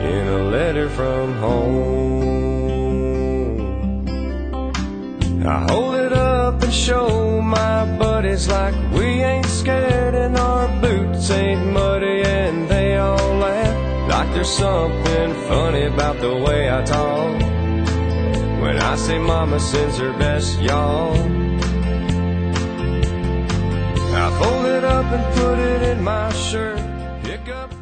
in a letter from home. I hold it up and show my buddies like we ain't scared and our boots ain't muddy, and they all laugh like there's something funny about the way I talk when I say mama sends her best, y'all. I fold it up and put it in my shirt, pick up